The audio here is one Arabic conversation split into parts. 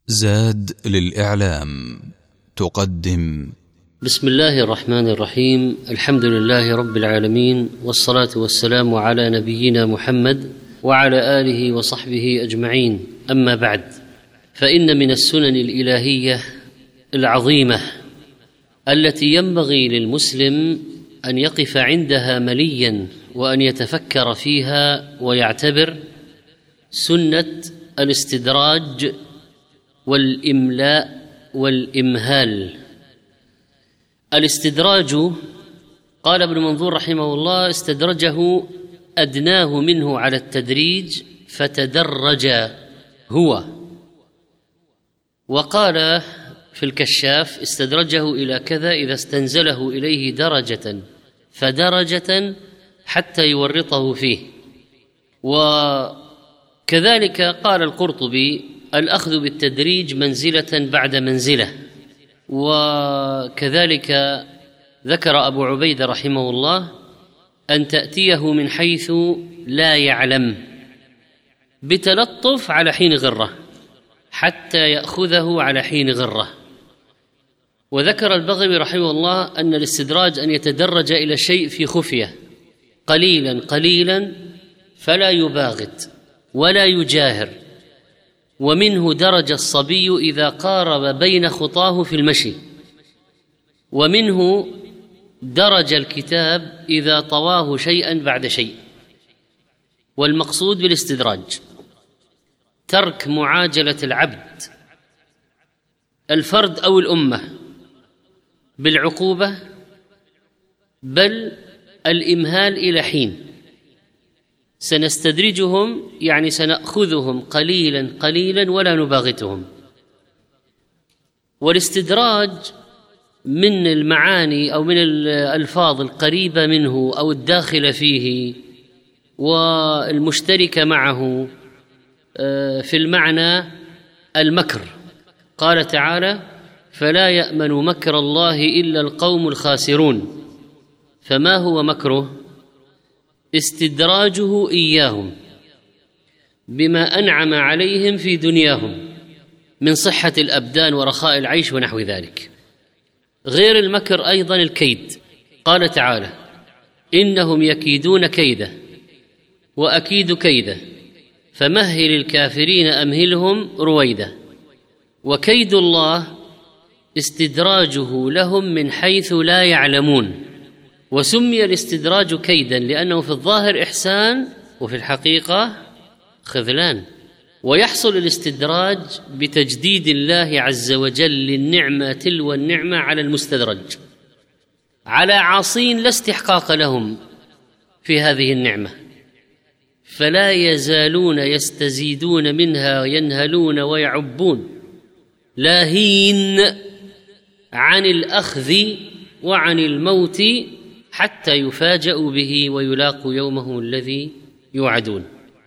زاد للإعلام تقدم. بسم الله الرحمن الرحيم. الحمد لله رب العالمين، والصلاة والسلام على نبينا محمد وعلى آله وصحبه أجمعين. أما بعد، فإن من السنن الإلهية العظيمة التي ينبغي للمسلم أن يقف عندها مليا وأن يتفكر فيها ويعتبر سنة الاستدراج والإملاء والإمهال. الاستدراج، قال ابن منظور رحمه الله: استدرجه أدناه منه على التدريج فتدرج هو. وقال في الكشاف: استدرجه إلى كذا إذا استنزله إليه درجة فدرجة حتى يورطه فيه. وكذلك قال القرطبي: الأخذ بالتدريج منزلة بعد منزلة. وكذلك ذكر أبو عبيدة رحمه الله: أن تأتيه من حيث لا يعلم بتلطف على حين غرة حتى يأخذه على حين غرة. وذكر البغوي رحمه الله أن الاستدراج أن يتدرج إلى شيء في خفية قليلا قليلا فلا يباغت ولا يجاهر. ومنه درج الصبي إذا قارب بين خطاه في المشي، ومنه درج الكتاب إذا طواه شيئا بعد شيء. والمقصود بالاستدراج ترك معاجلة العبد الفرد أو الأمة بالعقوبة، بل الإمهال إلى حين. سنستدرجهم يعني سنأخذهم قليلا قليلا ولا نباغتهم. والاستدراج من المعاني أو من الألفاظ القريبة منه أو الداخلة فيه والمشتركة معه في المعنى المكر. قال تعالى: فلا يأمن مكر الله إلا القوم الخاسرون. فما هو مكره؟ استدراجه إياهم بما أنعم عليهم في دنياهم من صحة الأبدان ورخاء العيش ونحو ذلك. غير المكر أيضا الكيد. قال تعالى: إنهم يكيدون كيدا وأكيد كيدا فمهل الكافرين أمهلهم رويدا. وكيد الله استدراجه لهم من حيث لا يعلمون. وسمي الاستدراج كيدا لأنه في الظاهر إحسان وفي الحقيقة خذلان. ويحصل الاستدراج بتجديد الله عز وجل للنعمة تلو النعمة على المستدرج، على عاصين لا استحقاق لهم في هذه النعمة، فلا يزالون يستزيدون منها ينهلون ويعبون، لاهين عن الأخذ وعن الموت حتى يفاجأوا به ويلاقوا يومهم الذي يوعدون.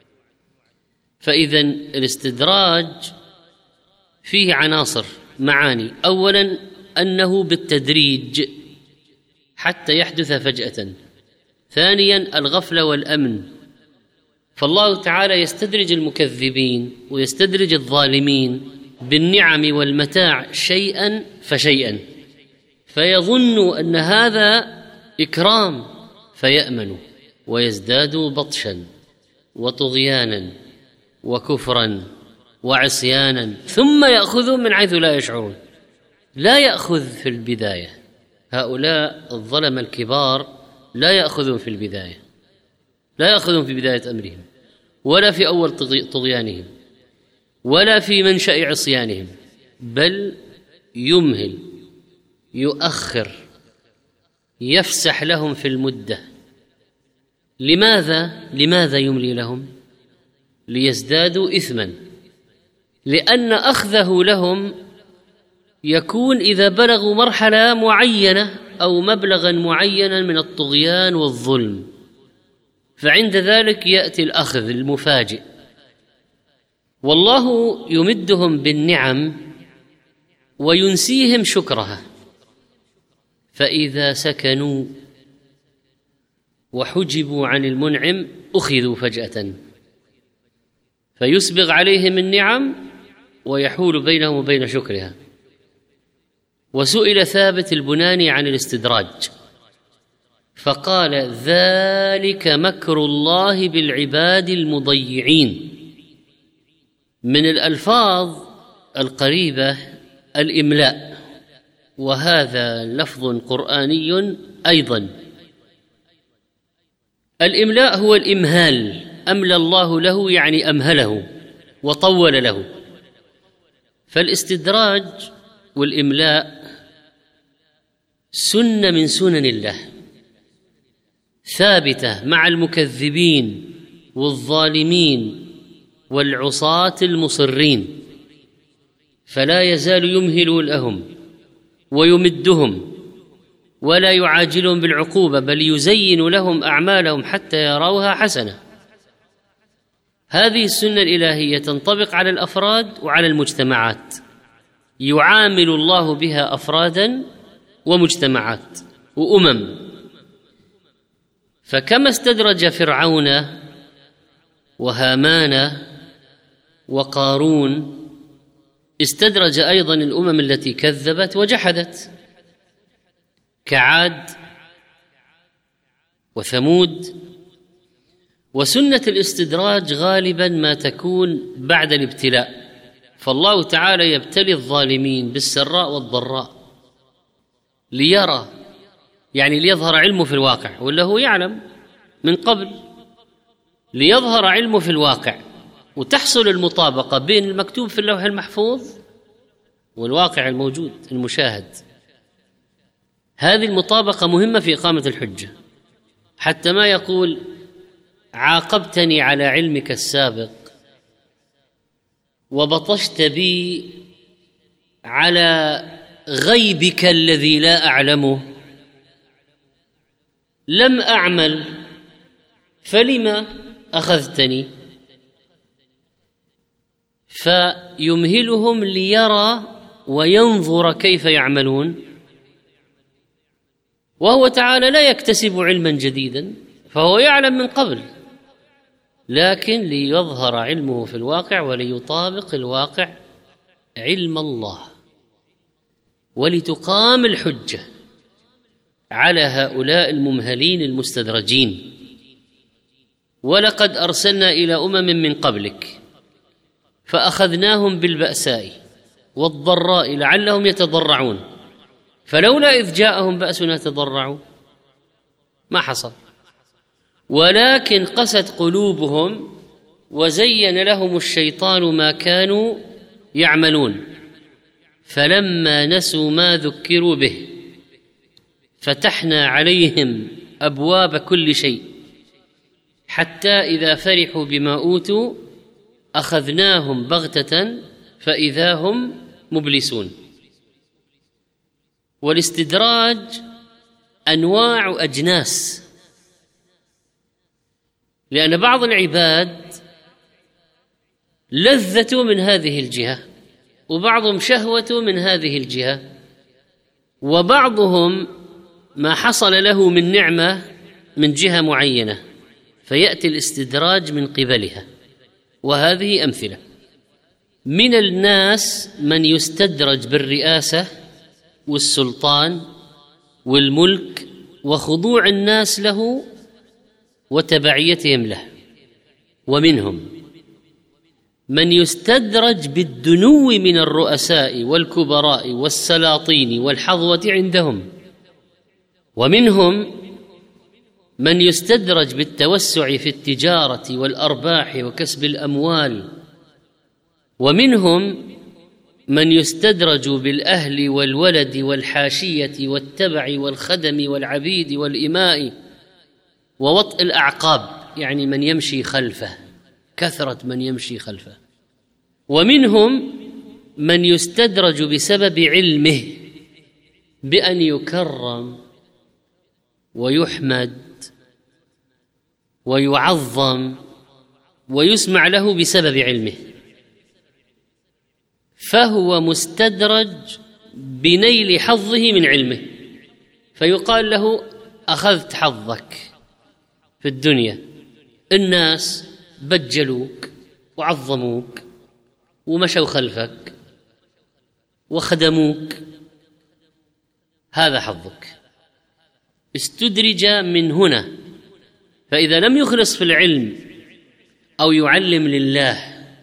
فإذن الاستدراج فيه عناصر معاني: أولا أنه بالتدريج حتى يحدث فجأة. ثانيا الغفلة والأمن، فالله تعالى يستدرج المكذبين ويستدرج الظالمين بالنعم والمتاع شيئا فشيئا، فيظن أن هذا إكرام فيأمنوا ويزدادوا بطشا وطغيانا وكفرا وعصيانا، ثم يأخذهم من حيث لا يشعرون. لا يأخذ في البداية، هؤلاء الظلم الكبار لا يأخذهم في البداية، لا يأخذهم في بداية أمرهم ولا في أول طغيانهم ولا في منشأ عصيانهم، بل يمهل يؤخر يفسح لهم في المدة. لماذا يملي لهم؟ ليزدادوا إثما، لأن أخذه لهم يكون إذا بلغوا مرحلة معينة أو مبلغا معينا من الطغيان والظلم، فعند ذلك يأتي الأخذ المفاجئ. والله يمدهم بالنعم وينسيهم شكرها، فإذا سكنوا وحجبوا عن المنعم أخذوا فجأة، فيسبغ عليهم النعم ويحول بينهم وبين شكرها. وسئل ثابت البناني عن الاستدراج فقال: ذلك مكر الله بالعباد المضيعين. من الألفاظ القريبة الإملاء، وهذا لفظ قرآني أيضا. الإملاء هو الإمهال، أملى الله له يعني أمهله وطول له. فالاستدراج والإملاء سنة من سنن الله ثابتة مع المكذبين والظالمين والعصاة المصرين، فلا يزال يمهل لهم ويمدهم ولا يعاجلهم بالعقوبة، بل يزين لهم أعمالهم حتى يروها حسنة. هذه السنة الإلهية تنطبق على الأفراد وعلى المجتمعات، يعامل الله بها أفرادا ومجتمعات وأمم. فكما استدرج فرعون وهامان وقارون، استدرج أيضا الأمم التي كذبت وجحدت كعاد وثمود. وسنة الاستدراج غالبا ما تكون بعد الابتلاء، فالله تعالى يبتلي الظالمين بالسراء والضراء ليرى، يعني ليظهر علمه في الواقع، ولا هو يعلم من قبل، ليظهر علمه في الواقع وتحصل المطابقة بين المكتوب في اللوح المحفوظ والواقع الموجود المشاهد. هذه المطابقة مهمة في إقامة الحجة، حتى ما يقول: عاقبتني على علمك السابق وبطشت بي على غيبك الذي لا أعلمه، لم أعمل فلما أخذتني. فيمهلهم ليرى وينظر كيف يعملون، وهو تعالى لا يكتسب علما جديدا، فهو يعلم من قبل، لكن ليظهر علمه في الواقع وليطابق الواقع علم الله، ولتقام الحجة على هؤلاء الممهلين المستدرجين. ولقد أرسلنا إلى أمم من قبلك فأخذناهم بالبأساء والضراء لعلهم يتضرعون، فلولا إذ جاءهم بأسنا تضرعوا، ما حصل. ولكن قست قلوبهم وزين لهم الشيطان ما كانوا يعملون، فلما نسوا ما ذكروا به فتحنا عليهم أبواب كل شيء حتى إذا فرحوا بما أوتوا أخذناهم بغتة فإذا هم مبلسون. والاستدراج أنواع وأجناس، لأن بعض العباد لذة من هذه الجهة، وبعضهم شهوة من هذه الجهة، وبعضهم ما حصل له من نعمة من جهة معينة فيأتي الاستدراج من قبلها. وهذه أمثلة: من الناس من يستدرج بالرئاسة والسلطان والملك وخضوع الناس له وتبعيتهم له، ومنهم من يستدرج بالدنو من الرؤساء والكبراء والسلاطين والحظوة عندهم، ومنهم من يستدرج بالتوسع في التجارة والأرباح وكسب الأموال، ومنهم من يستدرج بالأهل والولد والحاشية والتبع والخدم والعبيد والإماء ووطء الأعقاب، يعني من يمشي خلفه، كثرة من يمشي خلفه. ومنهم من يستدرج بسبب علمه بأن يكرم ويحمد ويعظم ويسمع له بسبب علمه، فهو مستدرج بنيل حظه من علمه، فيقال له: أخذت حظك في الدنيا، الناس بجلوك وعظموك ومشوا خلفك وخدموك، هذا حظك. استدرج من هنا، فإذا لم يخلص في العلم أو يعلم لله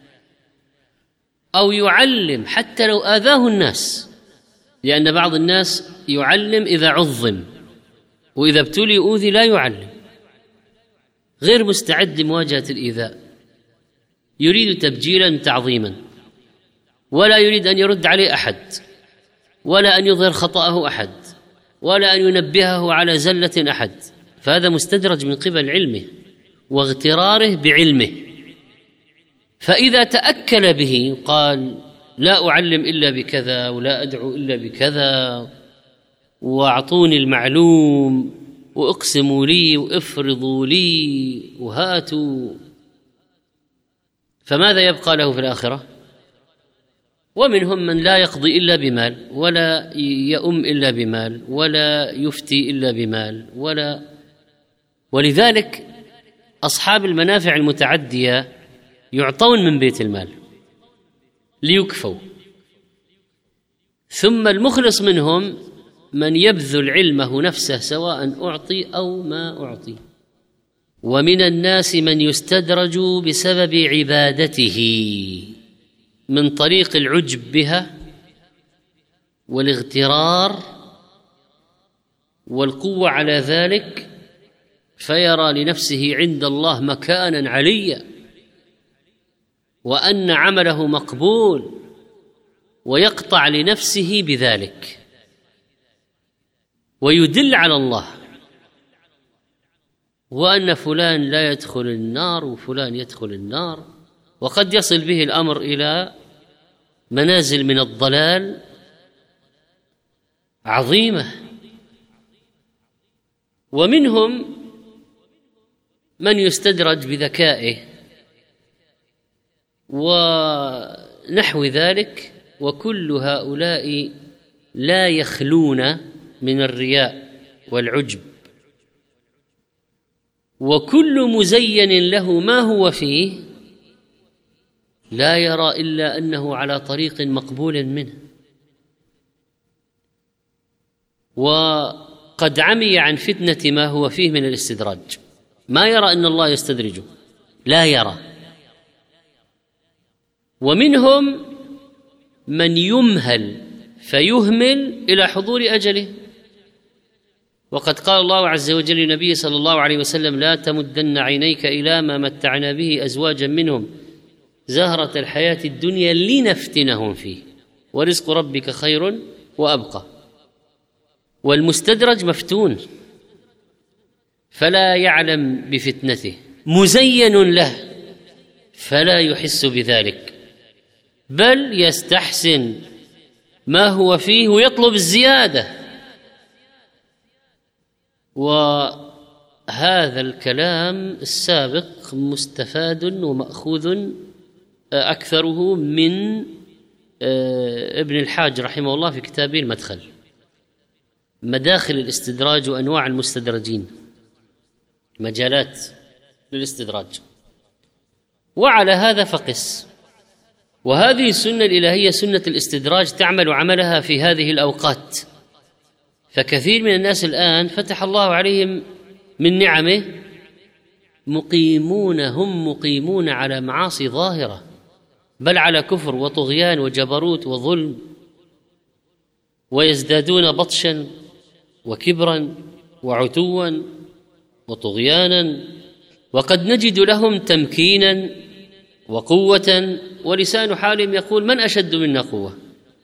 أو يعلم حتى لو آذاه الناس، لأن بعض الناس يعلم إذا عظم، وإذا ابتلي أوذي لا يعلم، غير مستعد لمواجهة الإيذاء، يريد تبجيلا تعظيما، ولا يريد أن يرد عليه أحد، ولا أن يظهر خطأه أحد، ولا أن ينبهه على زلة أحد، فهذا مستدرج من قبل علمه واغتراره بعلمه. فإذا تأكل به قال لا أعلم إلا بكذا ولا أدعو إلا بكذا وأعطوني المعلوم وأقسموا لي وافرضوا لي وهاتوا، فماذا يبقى له في الآخرة؟ ومنهم من لا يقضي إلا بمال، ولا يؤم إلا بمال، ولا يفتي إلا بمال، ولذلك أصحاب المنافع المتعدية يعطون من بيت المال ليكفوا، ثم المخلص منهم من يبذل علمه نفسه سواء أعطي أو ما أعطي. ومن الناس من يستدرج بسبب عبادته من طريق العجب بها والاغترار والقوة على ذلك، فيرى لنفسه عند الله مكانا عليا وأن عمله مقبول، ويقطع لنفسه بذلك ويدل على الله، وأن فلان لا يدخل النار وفلان يدخل النار، وقد يصل به الأمر إلى منازل من الضلال عظيمة. ومنهم من يستدرج بذكائه ونحو ذلك، وكل هؤلاء لا يخلون من الرياء والعجب، وكل مزين له ما هو فيه لا يرى إلا أنه على طريق مقبول منه، وقد عمي عن فتنة ما هو فيه من الاستدراج، ما يرى أن الله يستدرجه، لا يرى. ومنهم من يمهل فيهمل إلى حضور أجله، وقد قال الله عز وجل للنبي صلى الله عليه وسلم لا تمدن عينيك إلى ما متعنا به أزواجا منهم زهرة الحياة الدنيا لنفتنهم فيه ورزق ربك خير وأبقى. والمستدرج مفتون فلا يعلم بفتنته، مزين له فلا يحس بذلك، بل يستحسن ما هو فيه ويطلب الزيادة. وهذا الكلام السابق مستفاد ومأخوذ أكثره من ابن الحاج رحمه الله في كتابه المدخل، مداخل الاستدراج وأنواع المستدرجين، مجالات للاستدراج. وعلى هذا فقس. وهذه السنة الإلهية سنة الاستدراج تعمل عملها في هذه الأوقات، فكثير من الناس الآن فتح الله عليهم من نعمه مقيمون على معاصي ظاهرة، بل على كفر وطغيان وجبروت وظلم، ويزدادون بطشا وكبرا وعتوا وطغيانا، وقد نجد لهم تمكينا وقوة، ولسان حالهم يقول من أشد منا قوة.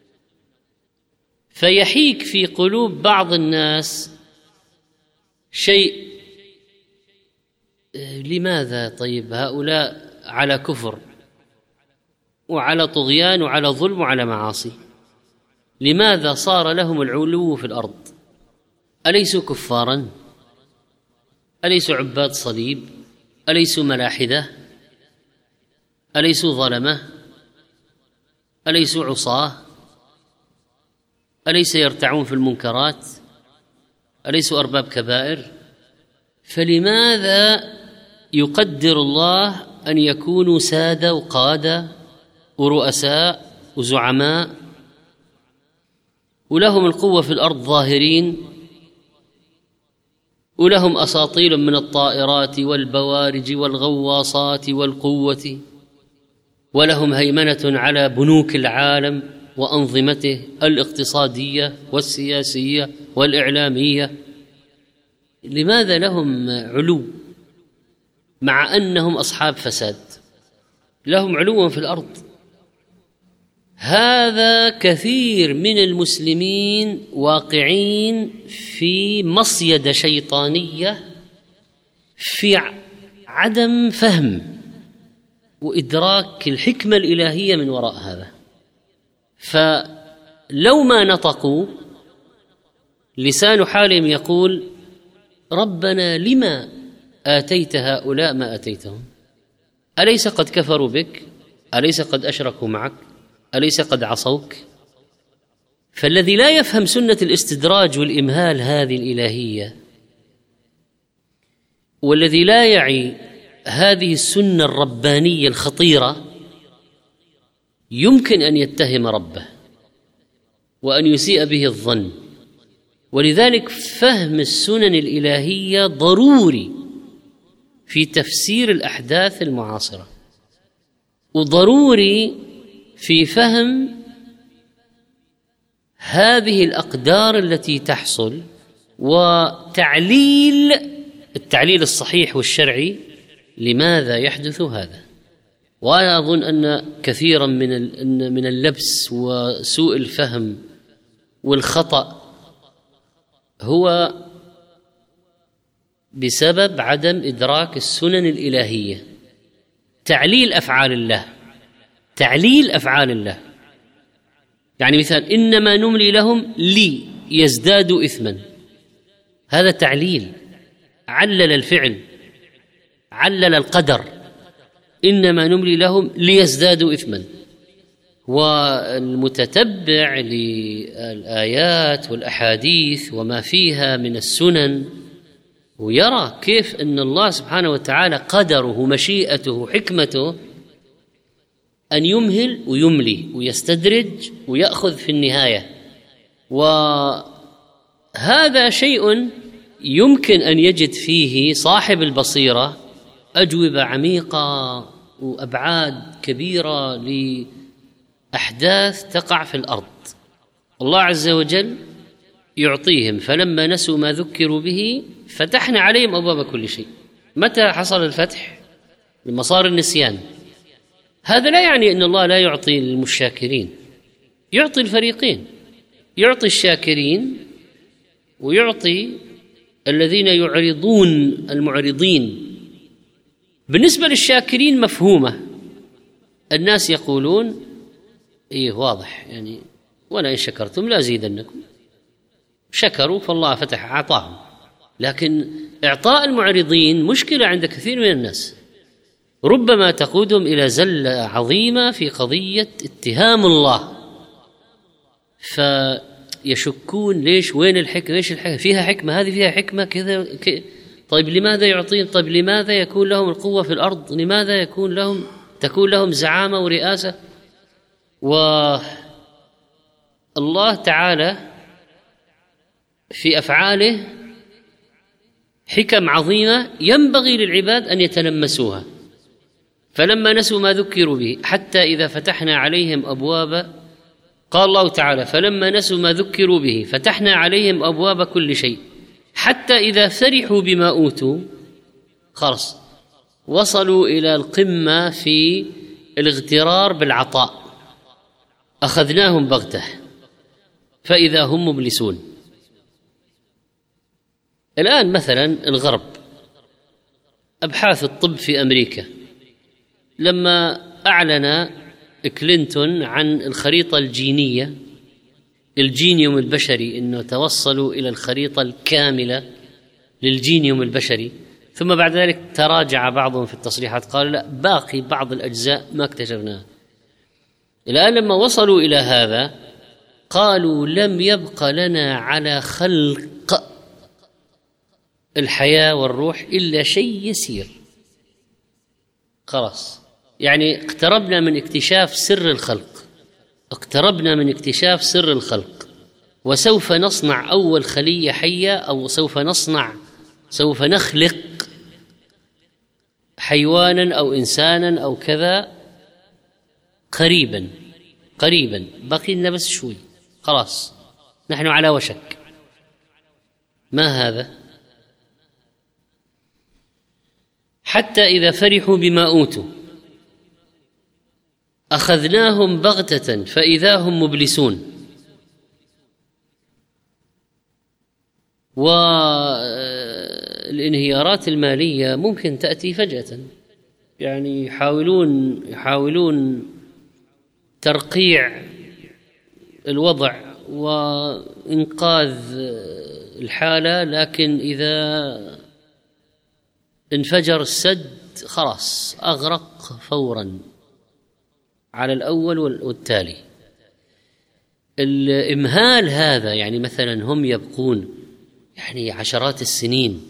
فيحيك في قلوب بعض الناس شيء، لماذا طيب هؤلاء على كفر وعلى طغيان وعلى ظلم وعلى معاصي، لماذا صار لهم العلو في الأرض؟ أليسوا كفارا؟ أليسوا عباد صليب؟ أليسوا ملاحدة؟ أليسوا ظلمة؟ أليسوا عصاة؟ أليس يرتعون في المنكرات؟ أليسوا أرباب كبائر؟ فلماذا يقدر الله أن يكونوا سادة وقادة ورؤساء وزعماء، ولهم القوة في الأرض ظاهرين، ولهم أساطيل من الطائرات والبوارج والغواصات والقوة، ولهم هيمنة على بنوك العالم وأنظمته الاقتصادية والسياسية والإعلامية. لماذا لهم علو مع أنهم أصحاب فساد؟ لهم علو في الأرض. هذا كثير من المسلمين واقعين في مصيدة شيطانية، في عدم فهم وإدراك الحكمة الإلهية من وراء هذا. فلو ما نطقوا لسان حالهم يقول: ربنا لما آتيت هؤلاء ما آتيتهم؟ أليس قد كفروا بك؟ أليس قد أشركوا معك؟ أليس قد عصوك؟ فالذي لا يفهم سنة الاستدراج والإمهال هذه الإلهية، والذي لا يعي هذه السنة الربانية الخطيرة، يمكن أن يتهم ربه وأن يسيء به الظن. ولذلك فهم السنن الإلهية ضروري في تفسير الأحداث المعاصرة، وضروري في فهم هذه الأقدار التي تحصل، وتعليل التعليل الصحيح والشرعي لماذا يحدث هذا. وأنا أظن أن كثيرا من اللبس وسوء الفهم والخطأ هو بسبب عدم إدراك السنن الإلهية. تعليل أفعال الله، تعليل أفعال الله، يعني مثال: إنما نملي لهم ليزدادوا إثما، هذا تعليل، علل الفعل، علل القدر، إنما نملي لهم ليزدادوا إثما. والمتتبع للآيات والأحاديث وما فيها من السنن ويرى كيف أن الله سبحانه وتعالى قدره، مشيئته، حكمته أن يمهل ويملي ويستدرج ويأخذ في النهاية. وهذا شيء يمكن أن يجد فيه صاحب البصيرة أجوبة عميقة وأبعاد كبيرة لأحداث تقع في الأرض. الله عز وجل يعطيهم: فلما نسوا ما ذكروا به فتحنا عليهم أبواب كل شيء. متى حصل الفتح؟ لما صار النسيان. هذا لا يعني أن الله لا يعطي للمشاكرين، يعطي الفريقين، يعطي الشاكرين ويعطي الذين يعرضون المعرضين. بالنسبة للشاكرين مفهومة، الناس يقولون إيه واضح، يعني ولا إن شكرتم لا زيدنكم، شكروا فالله فتح أعطاهم. لكن إعطاء المعرضين مشكلة عند كثير من الناس، ربما تقودهم إلى زلة عظيمة في قضية اتهام الله، فيشكون ليش، وين الحكمة، ايش الحكمة، فيها حكمة، هذه فيها حكمة كذا. طيب لماذا يعطين؟ طيب لماذا يكون لهم القوة في الأرض؟ لماذا تكون لهم زعامة ورئاسة؟ والله تعالى في أفعاله حكم عظيمة ينبغي للعباد أن يتلمسوها. فلما نسوا ما ذكروا به حتى إذا فتحنا عليهم أبواب، قال الله تعالى: فلما نسوا ما ذكروا به فتحنا عليهم أبواب كل شيء حتى إذا فرحوا بما أوتوا، خلاص وصلوا إلى القمة في الاغترار بالعطاء، أخذناهم بغتة فإذا هم مبلسون. الآن مثلا الغرب، أبحاث الطب في أمريكا، لما أعلن كلينتون عن الخريطة الجينية، الجينيوم البشري، إنه توصلوا إلى الخريطة الكاملة للجينيوم البشري، ثم بعد ذلك تراجع بعضهم في التصريحات، قال لا، باقي بعض الأجزاء ما اكتشفناها. الآن لما وصلوا إلى هذا قالوا: لم يبق لنا على خلق الحياة والروح إلا شيء يسير، خلاص يعني اقتربنا من اكتشاف سر الخلق، اقتربنا من اكتشاف سر الخلق، وسوف نصنع أول خلية حية، أو سوف نخلق حيوانا أو إنسانا أو كذا قريبا، باقي لنا بس شوي، خلاص نحن على وشك. ما هذا؟ حتى إذا فرحوا بما أوتوا أخذناهم بغتة فإذا هم مبلسون. والانهيارات المالية ممكن تأتي فجأة، يعني يحاولون ترقيع الوضع وإنقاذ الحالة، لكن إذا انفجر السد خلاص أغرق فورا على الأول والتالي. الإمهال هذا يعني مثلا هم يبقون يعني عشرات السنين،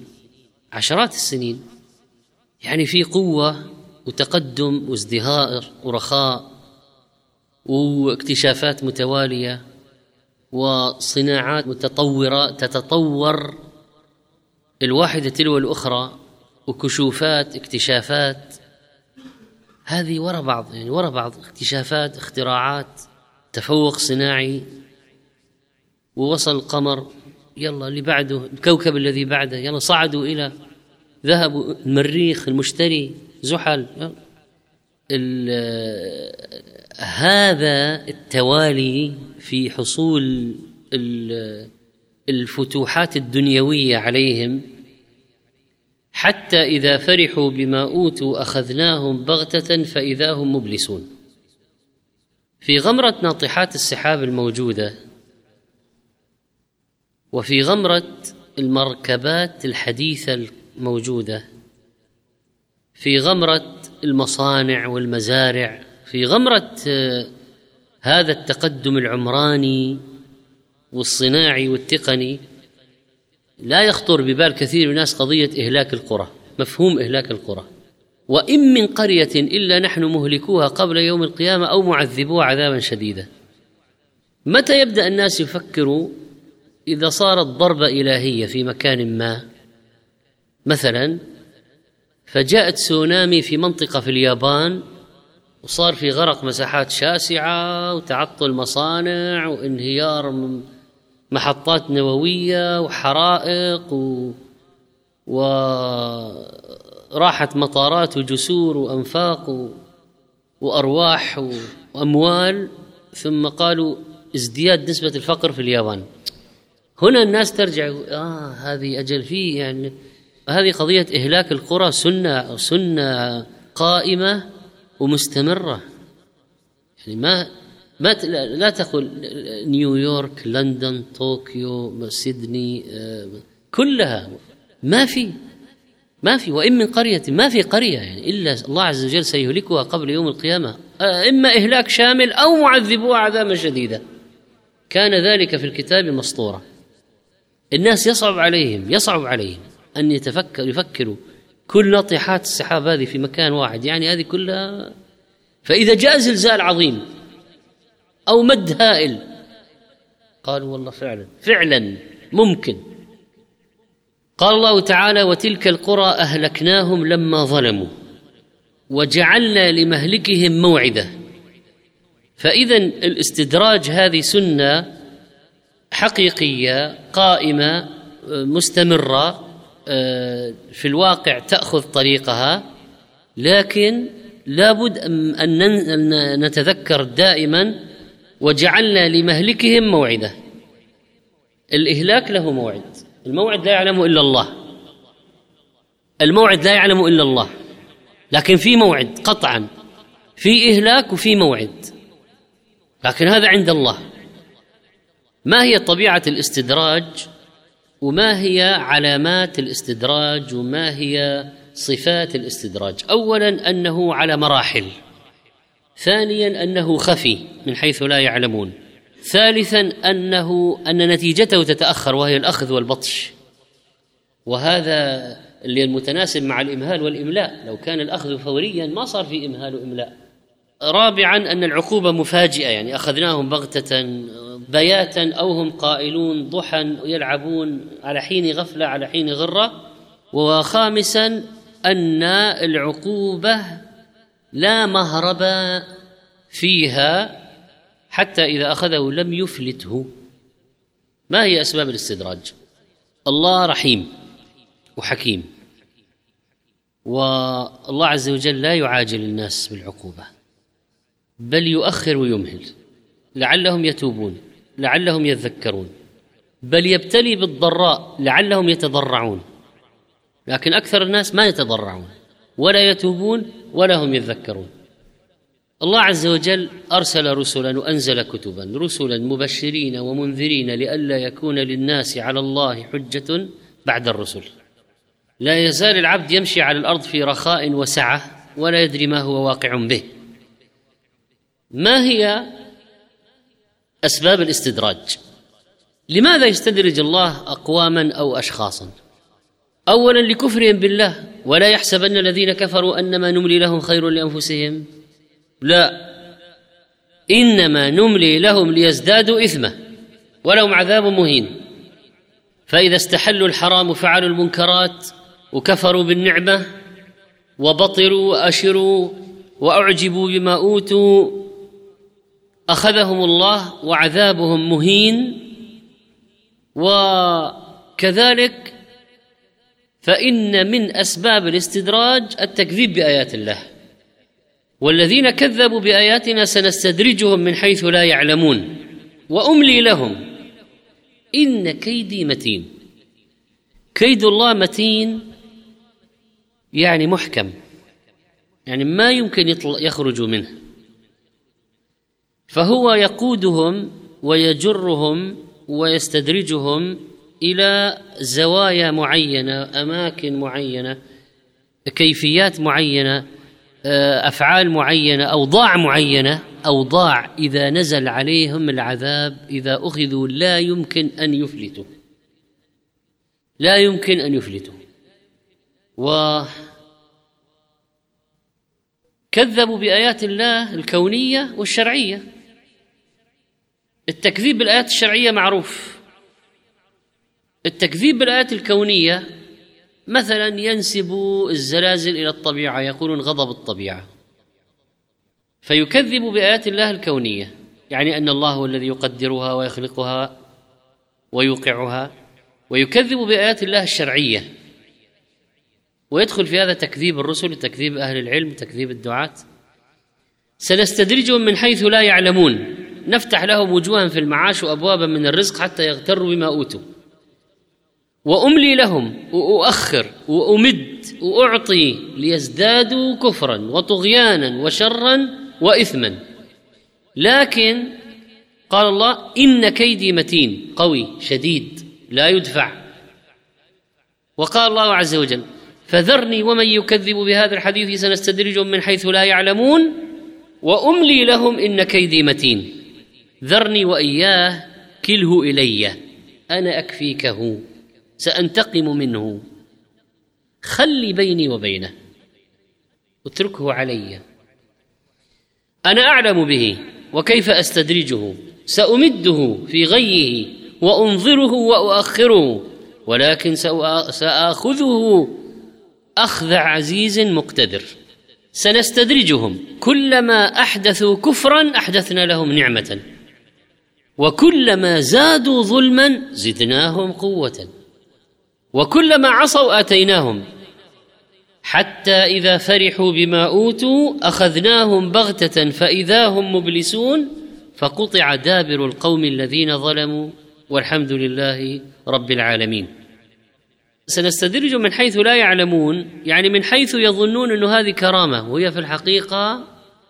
يعني في قوة وتقدم وازدهار ورخاء واكتشافات متوالية وصناعات متطورة تتطور الواحدة تلو الأخرى، وكشوفات اكتشافات هذه وراء بعض، يعني وراء بعض، اكتشافات اختراعات تفوق صناعي، ووصل القمر، يلا اللي بعده الكوكب الذي بعده، يلا صعدوا إلى ذهبوا المريخ، المشتري، زحل. هذا التوالي في حصول الفتوحات الدنيوية عليهم، حتى إذا فرحوا بما أوتوا أخذناهم بغتة فإذا هم مبلسون. في غمرة ناطحات السحاب الموجودة، وفي غمرة المركبات الحديثة الموجودة، في غمرة المصانع والمزارع، في غمرة هذا التقدم العمراني والصناعي والتقني، لا يخطر ببال كثير من الناس قضية إهلاك القرى، مفهوم إهلاك القرى. وإن من قرية إلا نحن مهلكوها قبل يوم القيامة أو معذبوها عذابا شديدا. متى يبدأ الناس يفكروا؟ إذا صارت ضربة إلهية في مكان ما مثلا، فجاءت سونامي في منطقة في اليابان، وصار في غرق مساحات شاسعة وتعطل مصانع وانهيار محطات نووية وحرائق وراحت مطارات وجسور وأنفاق وأرواح وأموال، ثم قالوا ازدياد نسبة الفقر في اليابان. هنا الناس ترجع هذه أجل فيه، يعني هذه قضية إهلاك القرى سنة قائمة ومستمرة. يعني لا تقل نيويورك، لندن، طوكيو، سيدني، كلها ما في. وإن من قرية، ما في قرية يعني إلا الله عز وجل سيهلكها قبل يوم القيامة، إما إهلاك شامل أو معذبوها عذابا شديدا. كان ذلك في الكتاب مسطورا. الناس يصعب عليهم أن يفكروا كل ناطحات السحاب هذه في مكان واحد، يعني هذه كلها. فإذا جاء زلزال عظيم أو مد هائل قالوا والله فعلا ممكن. قال الله تعالى: وتلك القرى أهلكناهم لما ظلموا وجعلنا لمهلكهم موعدا. فإذا الاستدراج هذه سنة حقيقية قائمة مستمرة في الواقع تأخذ طريقها، لكن لابد أن نتذكر دائما وجعلنا لمهلكهم موعدا. الإهلاك له موعد، الموعد لا يعلم إلا الله، لكن في موعد قطعا، في إهلاك وفي موعد، لكن هذا عند الله. ما هي طبيعة الاستدراج، وما هي علامات الاستدراج، وما هي صفات الاستدراج؟ أولا أنه على مراحل، ثانيا أنه خفي من حيث لا يعلمون، ثالثا أن نتيجته تتأخر وهي الأخذ والبطش، وهذا اللي المتناسب مع الإمهال والإملاء. لو كان الأخذ فوريا ما صار في إمهال وإملاء. رابعا أن العقوبة مفاجئة، يعني أخذناهم بغتة بياتا أو هم قائلون ضحى يلعبون على حين غفلة على حين غرة. وخامسا أن العقوبة لا مهرب فيها حتى إذا أخذه لم يفلته. ما هي أسباب الاستدراج؟ الله رحيم وحكيم، والله عز وجل لا يعاجل الناس بالعقوبة بل يؤخر ويمهل لعلهم يتوبون لعلهم يذكرون، بل يبتلي بالضراء لعلهم يتضرعون، لكن أكثر الناس ما يتضرعون ولا يتوبون ولا هم يذكرون. الله عز وجل أرسل رسلا وأنزل كتبا، رسلا مبشرين ومنذرين لئلا يكون للناس على الله حجة بعد الرسل. لا يزال العبد يمشي على الأرض في رخاء وسعة ولا يدري ما هو واقع به. ما هي أسباب الاستدراج؟ لماذا يستدرج الله أقواما أو أشخاصا؟ أولا لكفرهم بالله، ولا يحسبن الذين كفروا أنما نملي لهم خير لأنفسهم، لا، إنما نملي لهم ليزدادوا إثما ولهم عذاب مهين. فإذا استحلوا الحرام وفعلوا المنكرات وكفروا بالنعمة وبطروا وأشروا وأعجبوا بما أوتوا أخذهم الله وعذابهم مهين. وكذلك فإن من أسباب الاستدراج التكذيب بآيات الله، والذين كذبوا بآياتنا سنستدرجهم من حيث لا يعلمون وأملي لهم إن كيدي متين. كيد الله متين يعني محكم، يعني ما يمكن يخرجوا منه، فهو يقودهم ويجرهم ويستدرجهم إلى زوايا معينة، أماكن معينة، كيفيات معينة، أفعال معينة، أوضاع معينة، أوضاع إذا نزل عليهم العذاب إذا أخذوا لا يمكن أن يفلتوا، لا يمكن أن يفلتوا. وكذبوا بآيات الله الكونية والشرعية. التكذيب بالآيات الشرعية معروف. التكذيب بالآيات الكونية مثلا ينسب الزلازل إلى الطبيعة، يقولون غضب الطبيعة، فيكذب بآيات الله الكونية، يعني أن الله هو الذي يقدرها ويخلقها ويوقعها، ويكذب بآيات الله الشرعية، ويدخل في هذا تكذيب الرسل وتكذيب أهل العلم وتكذيب الدعاة. سنستدرجهم من حيث لا يعلمون، نفتح لهم وجوها في المعاش وأبوابا من الرزق حتى يغتروا بما أوتوا، وأملي لهم وأؤخر وأمد وأعطي ليزدادوا كفرا وطغيانا وشرا وإثما. لكن قال الله إن كيدي متين، قوي شديد لا يدفع. وقال الله عز وجل فذرني ومن يكذب بهذا الحديث سنستدرجهم من حيث لا يعلمون وأملي لهم إن كيدي متين. ذرني وإياه كله إلي أنا أكفيكه سأنتقم منه، خلي بيني وبينه اتركه علي، أنا أعلم به وكيف أستدرجه، سأمده في غيه وأنظره وأؤخره، ولكن سآخذه أخذ عزيز مقتدر. سنستدرجهم كلما أحدثوا كفرا أحدثنا لهم نعمة، وكلما زادوا ظلما زدناهم قوة، وكلما عصوا آتيناهم، حتى إذا فرحوا بما أوتوا أخذناهم بغتة فإذا هم مبلسون فقطع دابر القوم الذين ظلموا والحمد لله رب العالمين. سنستدرجهم من حيث لا يعلمون، يعني من حيث يظنون أن هذه كرامة وهي في الحقيقة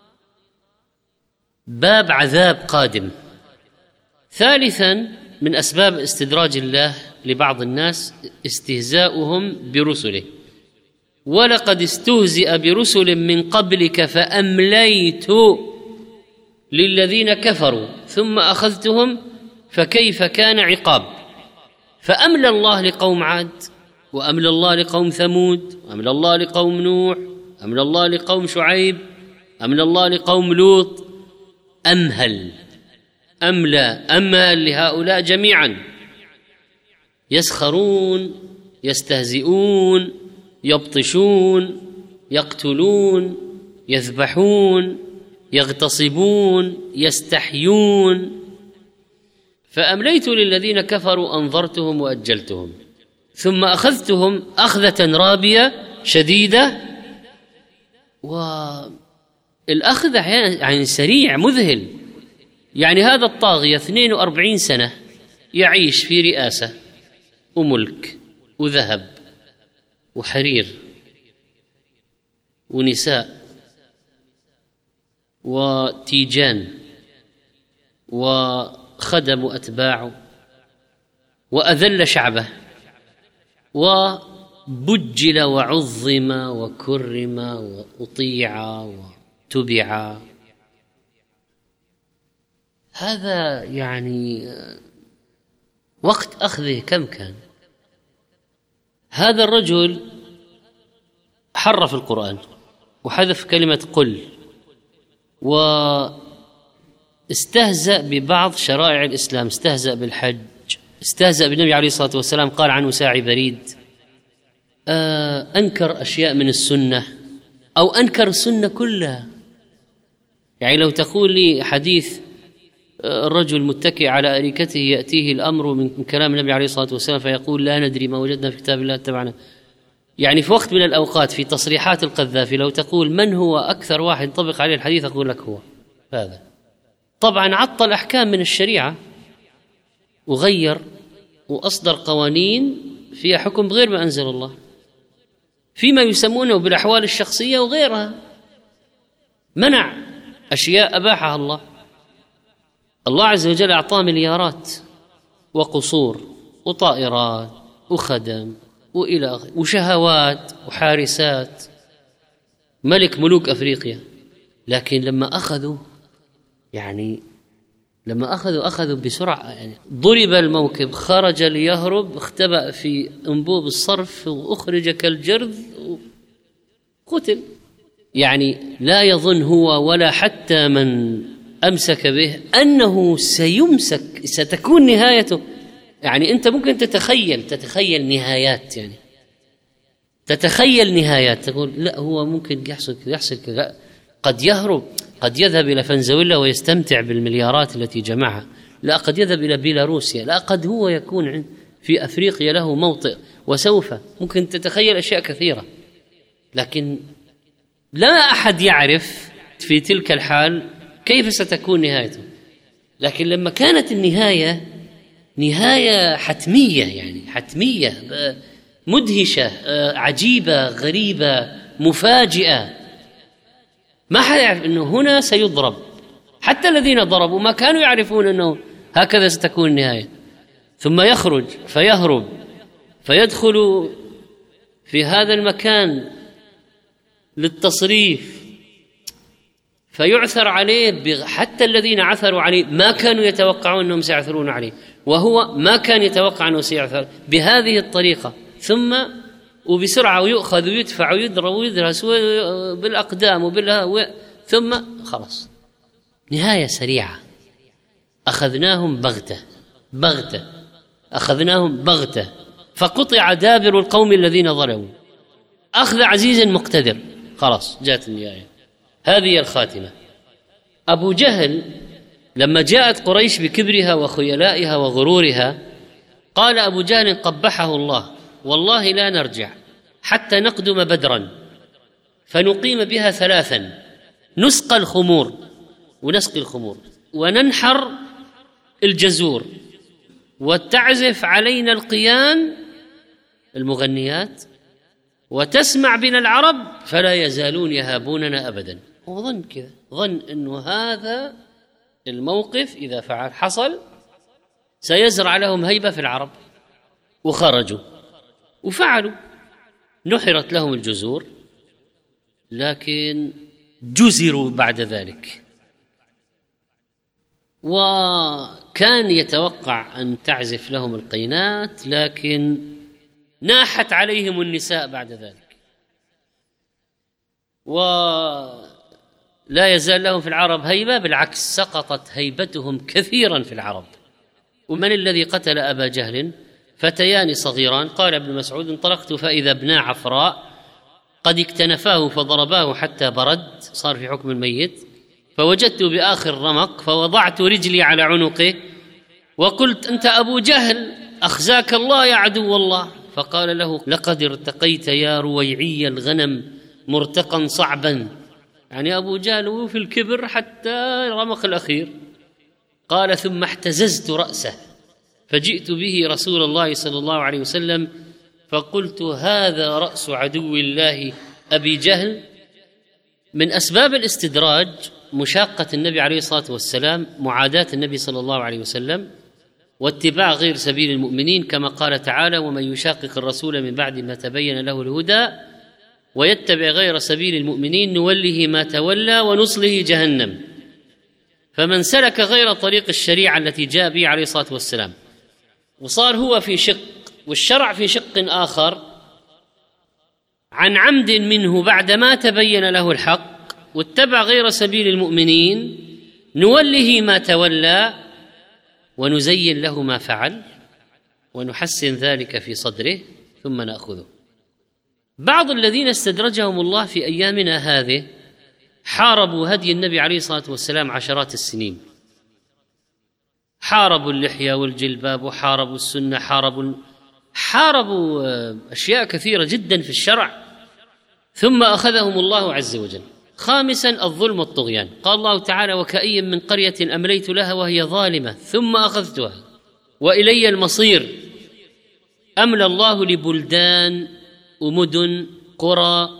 باب عذاب قادم. ثالثا من أسباب استدراج الله لبعض الناس استهزاؤهم برسله، ولقد استهزئ برسل من قبلك فأمليت للذين كفروا ثم أخذتهم فكيف كان عقاب. فأملى الله لقوم عاد وأمل الله لقوم ثمود، وأمل الله لقوم نوح، أمل الله لقوم شعيب، أمل الله لقوم لوط. أمهل لهؤلاء جميعا، يسخرون، يستهزئون، يبطشون، يقتلون، يذبحون، يغتصبون، يستحيون. فأمليت للذين كفروا أنظرتهم وأجلتهم، ثم أخذتهم أخذة رابية شديدة. والأخذ يعني سريع مذهل. يعني هذا الطاغية 42 سنة يعيش في رئاسة وملك وذهب وحرير ونساء وتيجان وخدم أتباعه، وأذل شعبه، وبجل وعظم وكرم وأطيع وتبع. هذا يعني وقت أخذه كم كان؟ هذا الرجل حرف القرآن وحذف كلمة قل، واستهزأ ببعض شرائع الإسلام، استهزأ بالحج، استهزأ بالنبي عليه الصلاة والسلام، قال عنه ساعي بريد، أنكر أشياء من السنة أو أنكر السنة كلها. يعني لو تقول لي حديث الرجل متكئ على أريكته يأتيه الأمر من كلام النبي عليه الصلاة والسلام فيقول لا ندري ما وجدنا في كتاب الله اتبعنا. يعني في وقت من الأوقات في تصريحات القذافي لو تقول من هو أكثر واحد طبق عليه الحديث أقول لك هو هذا. طبعا عطل أحكام من الشريعة وغير وأصدر قوانين فيها حكم بغير ما أنزل الله فيما يسمونه بالأحوال الشخصية وغيرها، منع أشياء أباحها الله. الله عز وجل أعطاه مليارات وقصور وطائرات وخدم وإلى آخره وشهوات وحارسات، ملك ملوك أفريقيا. لكن لما أخذوا بسرعة، يعني ضرب الموكب، خرج ليهرب، اختبأ في أنبوب الصرف وأخرج كالجرذ وقتل. يعني لا يظن هو ولا حتى من أمسك به أنه سيمسك، ستكون نهايته. يعني أنت ممكن تتخيل نهايات، يعني تتخيل نهايات، تقول لا هو ممكن يحصل كذا، قد يهرب، قد يذهب إلى فنزويلا ويستمتع بالمليارات التي جمعها، لا قد يذهب إلى بيلاروسيا، لا قد هو يكون في أفريقيا له موطئ، وسوف ممكن تتخيل أشياء كثيرة. لكن لا أحد يعرف في تلك الحال كيف ستكون نهايته. لكن لما كانت النهاية نهاية حتمية، يعني حتمية مدهشة عجيبة غريبة مفاجئة، ما حد يعرف أنه هنا سيضرب. حتى الذين ضربوا ما كانوا يعرفون أنه هكذا ستكون النهاية. ثم يخرج فيهرب فيدخل في هذا المكان للتصريف فيعثر عليه، حتى الذين عثروا عليه ما كانوا يتوقعون أنهم سيعثرون عليه، وهو ما كان يتوقع أنه سيعثر بهذه الطريقة. ثم وبسرعة ويؤخذ ويدفع ويضرب ويدرس بالأقدام ثم خلاص نهاية سريعة. أخذناهم بغتة أخذناهم بغتة فقطع دابر القوم الذين ظلموا أخذ عزيز مقتدر. خلاص جاءت النهاية، هذه الخاتمة. أبو جهل لما جاءت قريش بكبرها وخيلائها وغرورها قال أبو جهل قبحه الله والله لا نرجع حتى نقدم بدرا فنقيم بها 3، نسقي الخمور وننحر الجزور وتعزف علينا القيان المغنيات وتسمع بنا العرب فلا يزالون يهابوننا أبدا. وظن كذا، ظن أنه هذا الموقف إذا حصل سيزرع لهم هيبة في العرب، وخرجوا وفعلوا، نحرت لهم الجزور، لكن جزروا بعد ذلك. وكان يتوقع أن تعزف لهم القينات، لكن ناحت عليهم النساء بعد ذلك، ولا يزال لهم في العرب هيبة، بالعكس سقطت هيبتهم كثيرا في العرب. ومن الذي قتل أبا جهل؟ فتيان صغيران. قال ابن مسعود: انطلقت فإذا ابنا عفراء قد اكتنفاه فضرباه حتى برد، صار في حكم الميت، فوجدت بآخر رمق فوضعت رجلي على عنقه وقلت: أنت أبو جهل، أخزاك الله يا عدو الله. فقال له: لقد ارتقيت يا رويعي الغنم مرتقا صعبا، يعني أبو جهل في الكبر حتى رمق الأخير. قال: ثم احتززت رأسه فجئت به رسول الله صلى الله عليه وسلم فقلت: هذا رأس عدو الله أبي جهل. من أسباب الاستدراج مشاقة النبي عليه الصلاة والسلام، معاداة النبي صلى الله عليه وسلم، واتباع غير سبيل المؤمنين، كما قال تعالى: ومن يشاقق الرسول من بعد ما تبين له الهدى ويتبع غير سبيل المؤمنين نوله ما تولى ونصله جهنم. فمن سلك غير طريق الشريعة التي جاء به عليه الصلاة والسلام وصار هو في شق والشرع في شق آخر عن عمد منه بعدما تبين له الحق واتبع غير سبيل المؤمنين، نوله ما تولى ونزين له ما فعل ونحسن ذلك في صدره ثم نأخذه. بعض الذين استدرجهم الله في أيامنا هذه حاربوا هدي النبي عليه الصلاة والسلام عشرات السنين، حاربوا اللحية والجلباب، وحاربوا السنة، حاربوا أشياء كثيرة جدا في الشرع، ثم أخذهم الله عز وجل. خامسا الظلم والطغيان. قال الله تعالى: وكأي من قرية أمليت لها وهي ظالمة ثم أخذتها وإلي المصير. أملى الله لبلدان ومدن قرى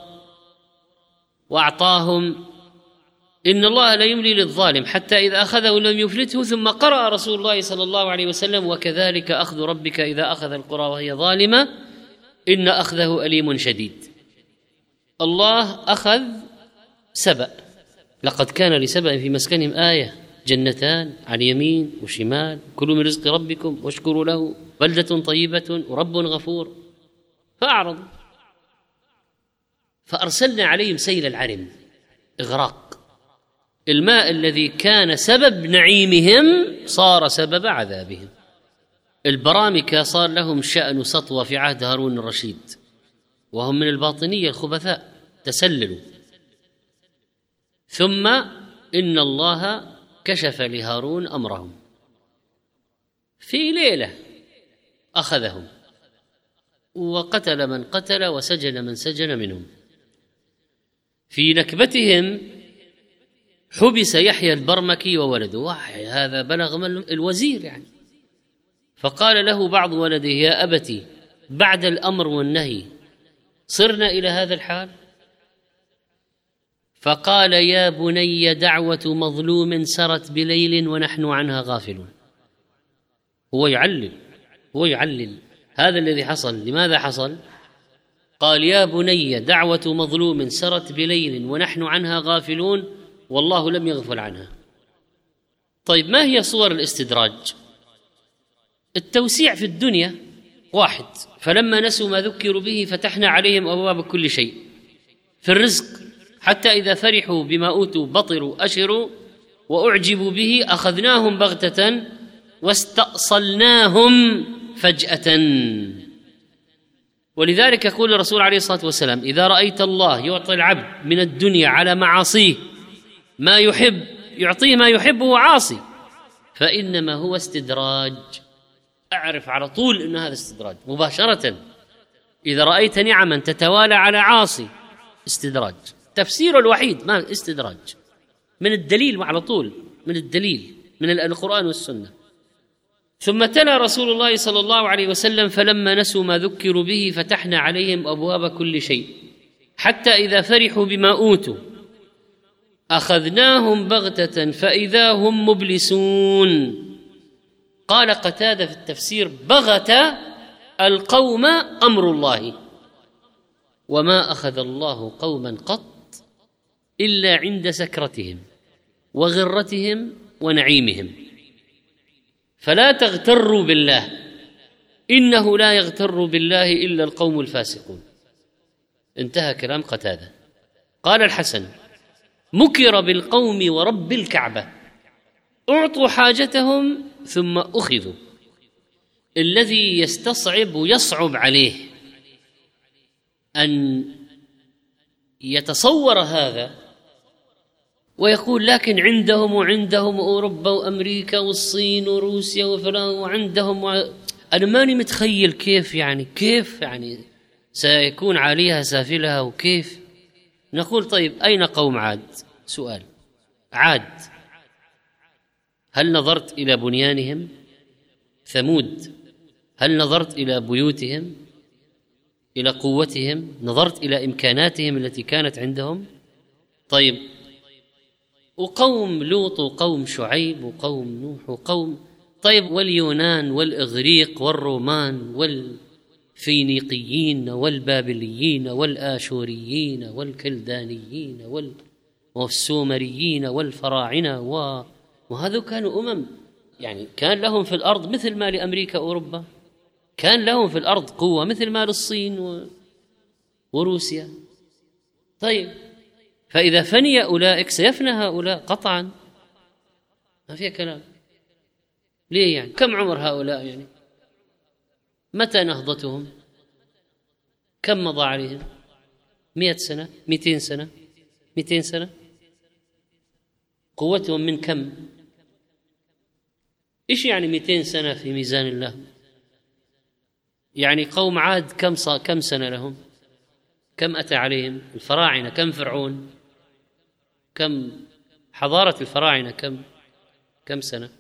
وأعطاهم. إن الله لا يملي للظالم حتى إذا أخذه لم يفلته. ثم قرأ رسول الله صلى الله عليه وسلم: وكذلك أخذ ربك إذا أخذ القرى وهي ظالمة إن أخذه أليم شديد. الله أخذ سبأ، لقد كان لسبأ في مسكنهم آية، جنتان عن يمين وشمال، كلوا من رزق ربكم واشكروا له بلدة طيبة ورب غفور. فأعرضوا فأرسلنا عليهم سيل العرم، إغراق. الماء الذي كان سبب نعيمهم صار سبب عذابهم. البرامكة صار لهم شأن سطوة في عهد هارون الرشيد، وهم من الباطنية الخبثاء تسللوا. ثم إن الله كشف لهارون أمرهم، في ليلة أخذهم وقتل من قتل وسجن من سجن منهم. في نكبتهم حبس يحيى البرمكي وولده، هذا بلغ من الوزير يعني. فقال له بعض ولده: يا أبتي بعد الأمر والنهي صرنا إلى هذا الحال؟ فقال: يا بني دعوة مظلوم سرت بليل ونحن عنها غافلون. هو يعلل هذا الذي حصل لماذا حصل. قال: يا بني دعوة مظلوم سرت بليل ونحن عنها غافلون والله لم يغفل عنها. طيب، ما هي صور الاستدراج؟ التوسيع في الدنيا واحد: فلما نسوا ما ذكروا به فتحنا عليهم أبواب كل شيء. في الرزق: حتى إذا فرحوا بما أوتوا بطروا أشروا وأعجبوا به أخذناهم بغتة واستأصلناهم فجأة. ولذلك يقول الرسول عليه الصلاة والسلام: إذا رأيت الله يعطي العبد من الدنيا على معاصيه ما يحب، يعطيه ما يحبه عاصي، فإنما هو استدراج. أعرف على طول أن هذا استدراج مباشرة. إذا رأيت نعما تتوالى على عاصي استدراج. تفسير الوحيد ما استدراج من الدليل، على طول من الدليل من القرآن والسنة. ثم تلا رسول الله صلى الله عليه وسلم: فلما نسوا ما ذكروا به فتحنا عليهم أبواب كل شيء حتى إذا فرحوا بما أوتوا أخذناهم بغتة فإذا هم مبلسون. قال قتادة في التفسير: بغت القوم أمر الله، وما أخذ الله قوما قط إلا عند سكرتهم وغرتهم ونعيمهم. فلا تغتروا بالله إنه لا يغتر بالله إلا القوم الفاسقون. انتهى كلام قتادة. قال الحسن: مكر بالقوم ورب الكعبة، أعطوا حاجتهم ثم أخذوا. الذي يستصعب ويصعب عليه أن يتصور هذا ويقول لكن عندهم وعندهم أوروبا وأمريكا والصين وروسيا وفلان وعندهم أنا ماني متخيل كيف يعني سيكون عليها سافلها وكيف. نقول طيب أين قوم عاد؟ سؤال. عاد هل نظرت إلى بنيانهم؟ ثمود هل نظرت إلى بيوتهم، إلى قوتهم؟ نظرت إلى إمكاناتهم التي كانت عندهم؟ طيب وقوم لوط وقوم شعيب وقوم نوح وقوم طيب واليونان والإغريق والرومان والفينيقيين والبابليين والآشوريين والكلدانيين والسومريين والفراعنة وهذو كانوا يعني كان لهم في الأرض مثل ما لأمريكا أوروبا، كان لهم في الأرض قوة مثل ما للصين وروسيا. طيب فإذا فني أولئك سيفنى هؤلاء قطعا، ما فيها كلام. ليه يعني؟ كم عمر هؤلاء يعني؟ متى نهضتهم؟ كم مضى عليهم؟ 100 سنة 200 سنة 200 سنة؟ قوتهم من كم؟ إيش يعني 200 سنة في ميزان الله؟ يعني قوم عاد كم سنة لهم؟ كم أتى عليهم الفراعنة؟ كم فرعون؟ كم حضارة الفراعنة؟ كم سنة؟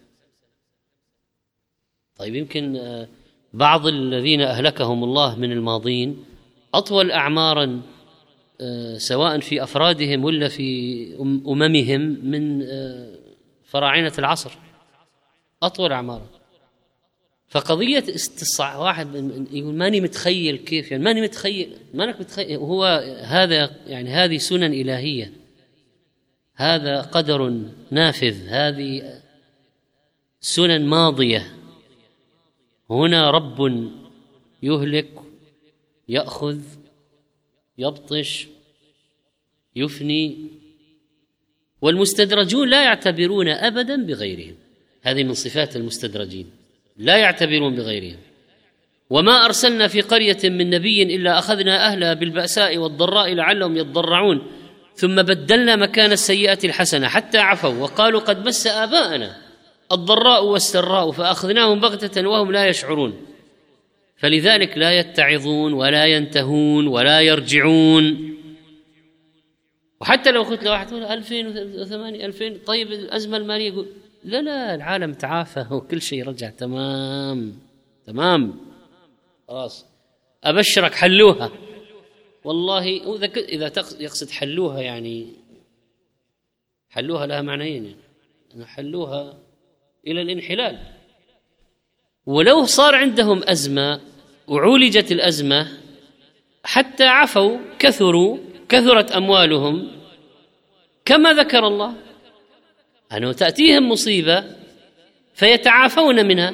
طيب يمكن بعض الذين أهلكهم الله من الماضين أطول أعماراً سواء في أفرادهم ولا في أممهم من فراعنة العصر، أطول أعماراً. فقضية استصعاب واحد يقول ماني متخيل كيف، يعني ماني متخيل، مانك متخيل، وهو هذا يعني هذه سنن إلهية، هذا قدر نافذ، هذه سنن ماضية. هنا رب يهلك، يأخذ، يبطش، يفني، والمستدرجون لا يعتبرون أبدا بغيرهم. هذه من صفات المستدرجين، لا يعتبرون بغيرهم. وما أرسلنا في قرية من نبي إلا أخذنا أهلها بالبأساء والضراء لعلهم يضرعون ثم بدلنا مكان السيئة الحسنة حتى عفوا وقالوا قد مس آباءنا الضراء والسراء فأخذناهم بغتة وهم لا يشعرون. فلذلك لا يتعظون ولا ينتهون ولا يرجعون. وحتى لو قلت لواحد 2008 2000 طيب الأزمة المالية، يقول لا العالم تعافى وكل شيء رجع تمام خلاص أبشرك حلوها. والله إذا يقصد حلوها يعني حلوها لها معنيين، يعني حلوها إلى الانحلال. ولو صار عندهم أزمة وعولجت الأزمة حتى عفوا كثرت أموالهم كما ذكر الله أنه تأتيهم مصيبة فيتعافون منها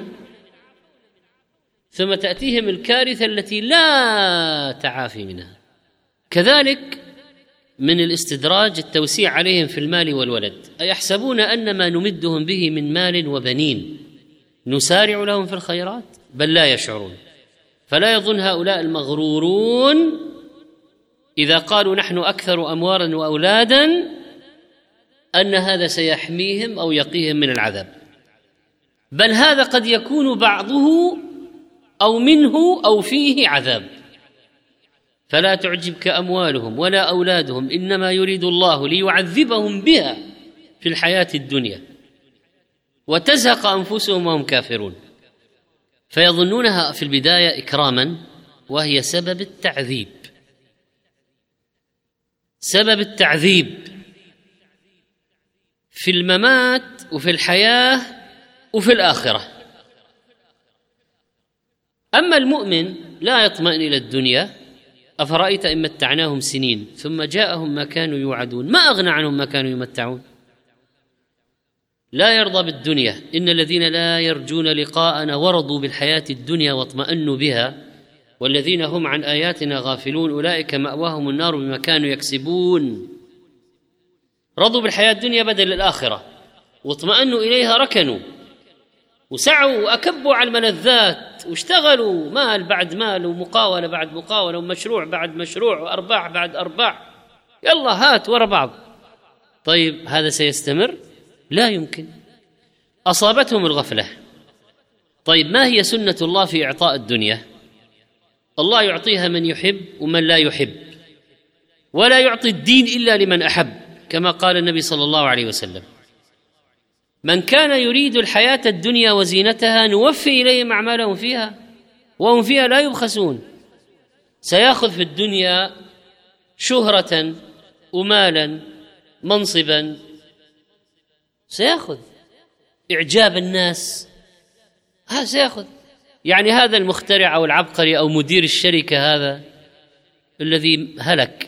ثم تأتيهم الكارثة التي لا تعافي منها. كذلك من الاستدراج التوسيع عليهم في المال والولد. أيحسبون أن ما نمدهم به من مال وبنين نسارع لهم في الخيرات بل لا يشعرون. فلا يظن هؤلاء المغرورون إذا قالوا نحن أكثر أموالا وأولادا أن هذا سيحميهم أو يقيهم من العذاب، بل هذا قد يكون بعضه أو منه أو فيه عذاب. فلا تعجبك أموالهم ولا أولادهم إنما يريد الله ليعذبهم بها في الحياة الدنيا وتزهق أنفسهم وهم كافرون. فيظنونها في البداية إكراما وهي سبب التعذيب، سبب التعذيب في الممات وفي الحياة وفي الآخرة. أما المؤمن لا يطمئن إلى الدنيا. أفرأيت إن متعناهم سنين ثم جاءهم ما كانوا يوعدون ما أغنى عنهم ما كانوا يمتعون. لا يرضى بالدنيا. إن الذين لا يرجون لقاءنا ورضوا بالحياة الدنيا واطمأنوا بها والذين هم عن آياتنا غافلون أولئك مأواهم النار بما كانوا يكسبون. رضوا بالحياة الدنيا بدل الآخرة، واطمأنوا إليها، ركنوا وسعوا وأكبوا على الملذات واشتغلوا مال بعد مال ومقاولة بعد مقاولة ومشروع بعد مشروع وأرباح بعد أرباح، يلا هات ورا بعض. طيب هذا سيستمر؟ لا يمكن. أصابتهم الغفلة. طيب ما هي سنة الله في إعطاء الدنيا؟ الله يعطيها من يحب ومن لا يحب، ولا يعطي الدين إلا لمن أحب، كما قال النبي صلى الله عليه وسلم: من كان يريد الحياة الدنيا وزينتها نوفي إليهم أعمالهم فيها وهم فيها لا يبخسون. سيأخذ في الدنيا شهرة ومالا منصبا، سيأخذ إعجاب الناس، هذا سيأخذ. يعني هذا المخترع أو العبقري أو مدير الشركة هذا الذي هلك،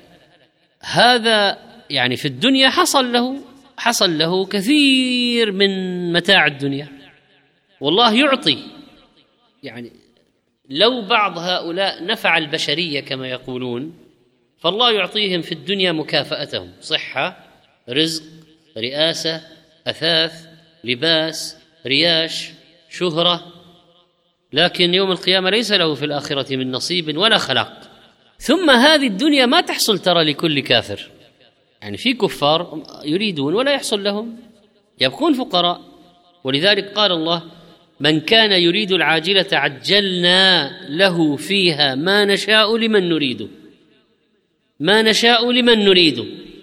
هذا يعني في الدنيا حصل له كثير من متاع الدنيا، والله يعطي. يعني لو بعض هؤلاء نفع البشرية كما يقولون، فالله يعطيهم في الدنيا مكافأتهم: صحة، رزق، رئاسة، أثاث، لباس، رياش، شهرة. لكن يوم القيامة ليس له في الآخرة من نصيب ولا خلاق. ثم هذه الدنيا ما تحصل ترى لكل كافر، يعني في كفار يريدون ولا يحصل لهم، يبقون فقراء. ولذلك قال الله: من كان يريد العاجلة عجلنا له فيها ما نشاء لمن نريد، ما نشاء لمن نريد.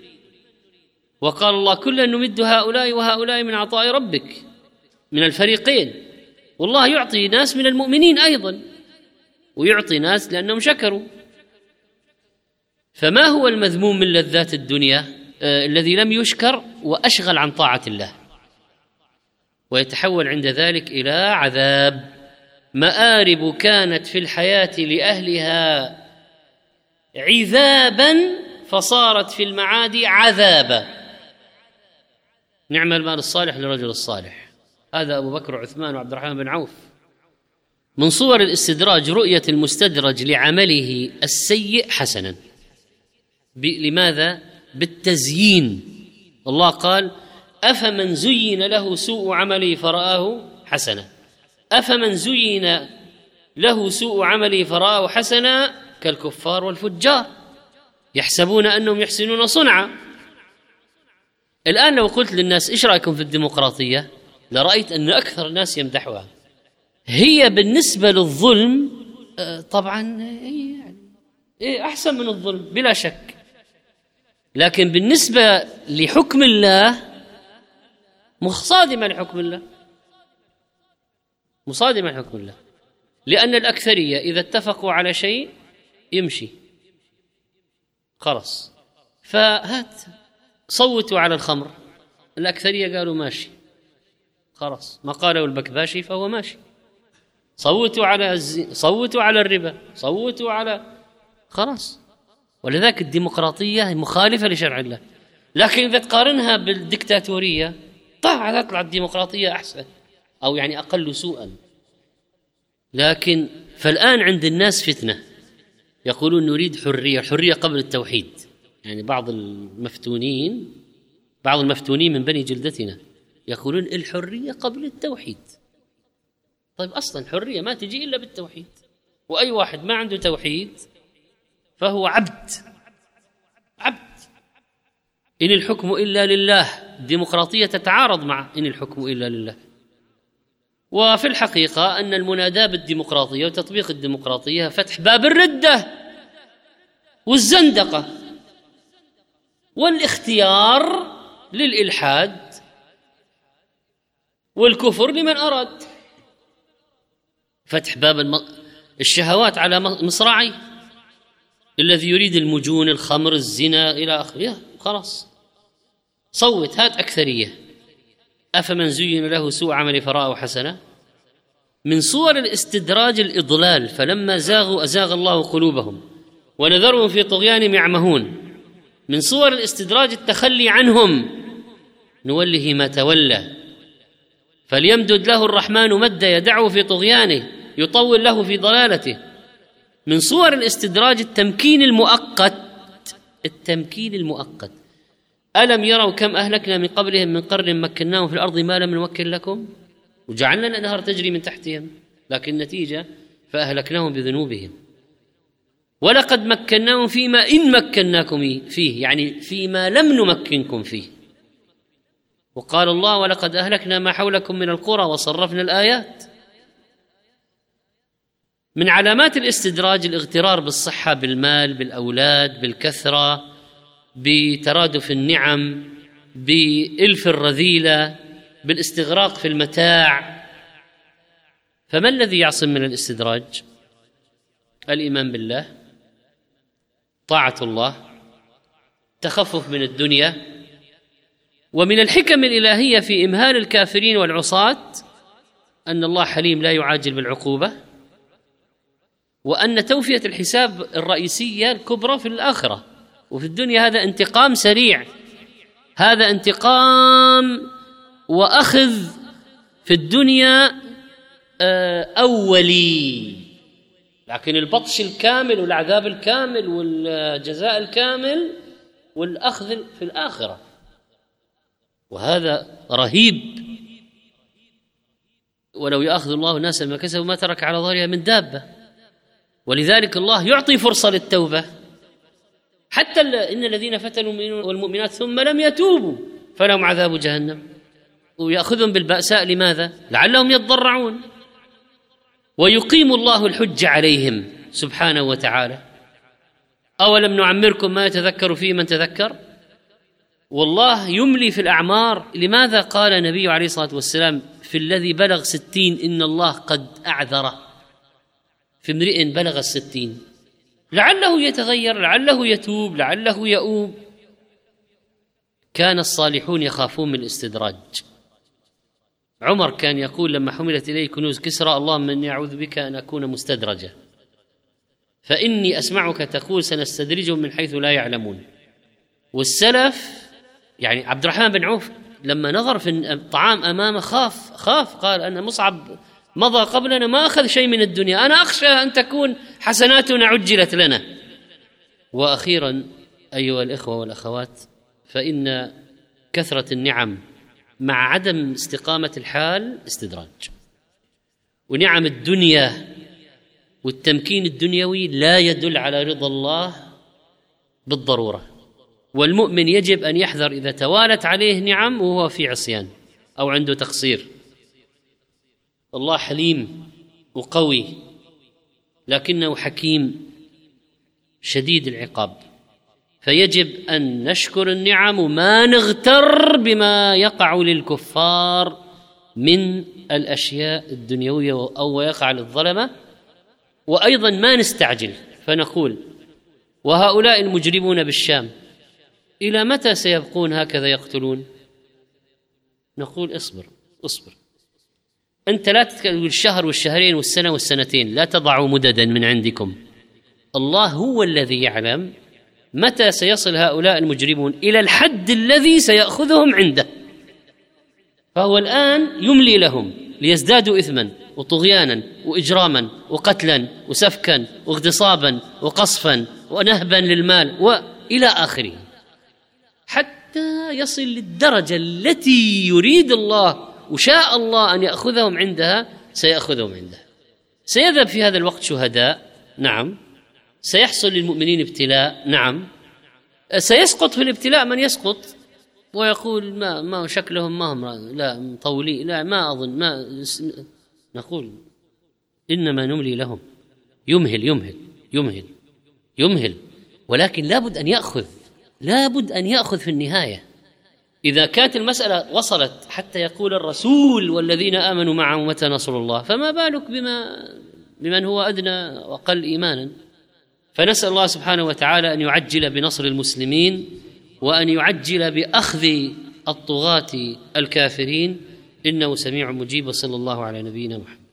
وقال الله: كلا نمد هؤلاء وهؤلاء من عطاء ربك، من الفريقين. والله يعطي ناس من المؤمنين أيضا، ويعطي ناس لأنهم شكروا. فما هو المذموم من لذات الدنيا؟ الذي لم يشكر وأشغل عن طاعة الله، ويتحول عند ذلك إلى عذاب. مآرب كانت في الحياة لأهلها عذابا فصارت في المعاد عذابا. نعم المال الصالح للرجل الصالح. هذا أبو بكر وعثمان وعبد الرحمن بن عوف. من صور الاستدراج رؤية المستدرج لعمله السيء حسنا. لماذا؟ بالتزيين. الله قال: أفمن زين له سوء عمله فرآه حسنا، أفمن زين له سوء عمله فرآه حسنا كالكفار والفجار يحسبون أنهم يحسنون صنعا. الآن لو قلت للناس: إيش رأيكم في الديمقراطية؟ لرأيت أن أكثر الناس يمدحها. هي بالنسبة للظلم طبعا أحسن من الظلم بلا شك، لكن بالنسبة لحكم الله مصادمة لحكم الله، مصادمة لحكم الله. لأن الأكثرية إذا اتفقوا على شيء يمشي خلاص. فهات صوتوا على الخمر، الأكثرية قالوا ماشي خلاص، ما قاله البكباشي فهو ماشي. صوتوا على صوتوا على الربا، صوتوا على خلاص. ولذلك الديمقراطية مخالفة لشرع الله. لكن إذا تقارنها بالديكتاتورية طبعا تطلع الديمقراطية أحسن، أو يعني أقل سوءا. لكن فالآن عند الناس فتنة، يقولون نريد حرية، الحرية قبل التوحيد. يعني بعض المفتونين من بني جلدتنا يقولون الحرية قبل التوحيد. طيب أصلا الحرية ما تجي إلا بالتوحيد، وأي واحد ما عنده توحيد فهو عبد. إن الحكم إلا لله. الديمقراطية تتعارض مع إن الحكم إلا لله. وفي الحقيقة أن المناداة بالديمقراطية وتطبيق الديمقراطية فتح باب الردة والزندقة والاختيار للإلحاد والكفر لمن أراد. فتح باب الشهوات على مصراعي. الذي يريد المجون، الخمر، الزنا إلى آخره، خلاص صوت، هات أكثرية. أفمن زين له سوء عمل فرآه حسنة. من صور الاستدراج الإضلال: فلما زاغوا أزاغ الله قلوبهم ونذرهم في طغيانهم يعمهون. من صور الاستدراج التخلي عنهم: نوله ما تولى فليمدد له الرحمن مدا يدعه في طغيانه يطول له في ضلالته. من صور الاستدراج التمكين المؤقت. ألم يروا كم أهلكنا من قبلهم من قرن مكناهم في الأرض ما لم نمكن لكم وجعلنا الأنهار تجري من تحتهم، لكن النتيجة فأهلكناهم بذنوبهم. ولقد مكناهم فيما إن مكناكم فيه، يعني فيما لم نمكنكم فيه. وقال الله ولقد أهلكنا ما حولكم من القرى وصرفنا الآيات. من علامات الاستدراج الاغترار بالصحة، بالمال، بالأولاد، بالكثرة، بترادف النعم، بإلف الرذيلة، بالاستغراق في المتاع. فما الذي يعصم من الاستدراج؟ الإيمان بالله، طاعة الله، تخفف من الدنيا. ومن الحكم الإلهية في إمهال الكافرين والعصاة أن الله حليم لا يعاجل بالعقوبة، وأن توفية الحساب الرئيسية الكبرى في الآخرة، وفي الدنيا هذا انتقام سريع، هذا انتقام وأخذ في الدنيا أولي، لكن البطش الكامل والعذاب الكامل والجزاء الكامل والأخذ في الآخرة، وهذا رهيب. ولو يأخذ الله الناس بما كسبوا ما ترك على ظهرها من دابة. ولذلك الله يعطي فرصة للتوبة، حتى إن الذين فتنوا المؤمنين والمؤمنات ثم لم يتوبوا فلهم عذاب جهنم، ويأخذهم بالبأساء. لماذا؟ لعلهم يتضرعون. ويقيم الله الحج عليهم سبحانه وتعالى. أولم نعمركم ما يتذكر فيه من تذكر؟ والله يملي في الأعمار. لماذا قال النبي عليه الصلاة والسلام في الذي بلغ 60 إن الله قد أعذره؟ في امرئ بلغ 60 لعله يتغير، لعله يتوب، لعله يؤوب. كان الصالحون يخافون من الاستدراج. عمر كان يقول لما حملت إليه كنوز كسرى اللهم إني أعوذ بك أن أكون مستدرجا، فإني أسمعك تقول سنستدرجهم من حيث لا يعلمون. والسلف يعني عبد الرحمن بن عوف لما نظر في الطعام أمامه خاف، قال أن مصعب مضى قبلنا ما أخذ شيء من الدنيا، أنا أخشى أن تكون حسناتنا عجلت لنا. وأخيرا أيها الإخوة والأخوات، فإن كثرة النعم مع عدم استقامة الحال استدراج. ونعم الدنيا والتمكين الدنيوي لا يدل على رضا الله بالضرورة، والمؤمن يجب أن يحذر إذا توالت عليه نعم وهو في عصيان أو عنده تقصير. الله حليم وقوي، لكنه حكيم شديد العقاب، فيجب أن نشكر النعم وما نغتر بما يقع للكفار من الأشياء الدنيوية أو يقع للظلمة. وأيضا ما نستعجل فنقول وهؤلاء المجرمون بالشام إلى متى سيبقون هكذا يقتلون؟ نقول اصبر. أنت لا تتكلم الشهر والشهرين والسنة والسنتين، لا تضعوا مددا من عندكم. الله هو الذي يعلم متى سيصل هؤلاء المجرمون إلى الحد الذي سيأخذهم عنده، فهو الآن يملي لهم ليزدادوا إثما وطغيانا وإجراما وقتلا وسفكا واغتصابا وقصفا ونهبا للمال وإلى آخره، حتى يصل للدرجة التي يريد الله وشاء الله أن يأخذهم عندها سيأخذهم عندها. سيذهب في هذا الوقت شهداء، نعم. سيحصل للمؤمنين ابتلاء، نعم. سيسقط في الابتلاء من يسقط ويقول ما شكلهم ما هم لا مطولين، لا ما أظن ما. نقول إنما نملي لهم، يمهل يمهل يمهل يمهل، ولكن لابد أن يأخذ في النهاية. إذا كانت المسألة وصلت حتى يقول الرسول والذين آمنوا معه متى نصر الله، فما بالك بمن هو أدنى وأقل إيمانا. فنسأل الله سبحانه وتعالى أن يعجل بنصر المسلمين وأن يعجل بأخذ الطغاة الكافرين، إنه سميع مجيب. وصلى الله على نبينا محمد.